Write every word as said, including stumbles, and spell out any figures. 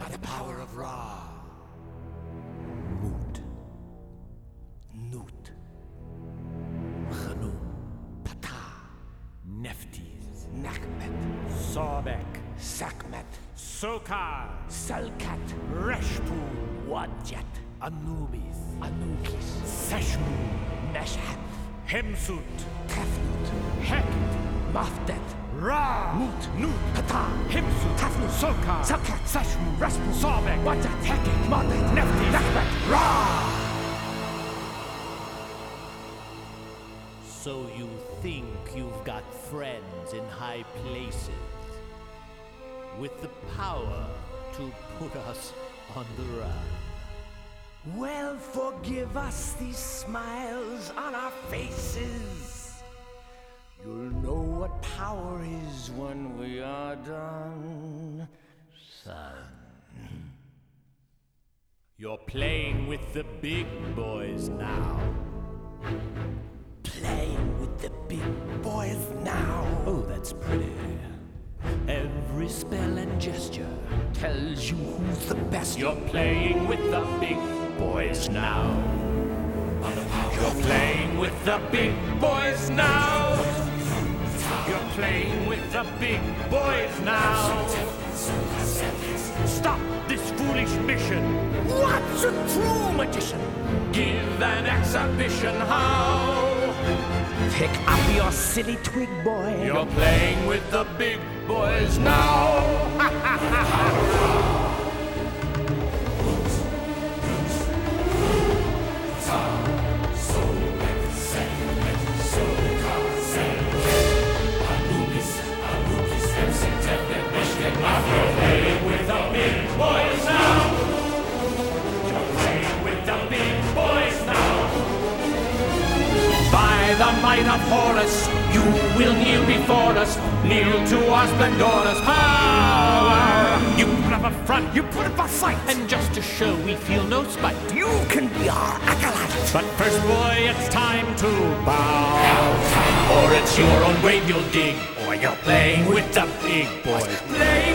by the power of Ra. Mut, Nut, Chanun, Ptah, Nephthys, Nachmet, Sobek, Sekhmet, Sokar, Selkat, Reshpu, Wadjet, Anubis, Anubis, Seshmu, Meshech, Hemsut, Tefnut, Heket, Mafdet, Ra, Mut, Nut, Ptah, Hemsut, Tefnut, Sokar, Selkat, Seshmu, Reshpu, Sobek, Wadjet, Heket, Mafdet, Nephthys, Nachmet, Ra. So you think you've got friends in high places with the power to put us on the run. Well, forgive us these smiles on our faces. You'll know what power is when we are done, son. You're playing with the big boys now. Playing with the big boys now. Oh, that's pretty. Every spell and gesture Tells you who's the best. You're playing with the big boys now. You're playing with the big boys now. You're playing with the big boys now. Stop this foolish mission. What's a true magician? Give an exhibition how. Pick up your silly twig, boy. You're playing with the big boys now. By the might of Horus, you will kneel before us, kneel to our splendorous power. You put up a front, you put up a fight, and just to show we feel no spite, You can be our acolyte. but first, boy, it's time to bow. Or it's your own grave you'll dig, or you're playing with the big boys. Playing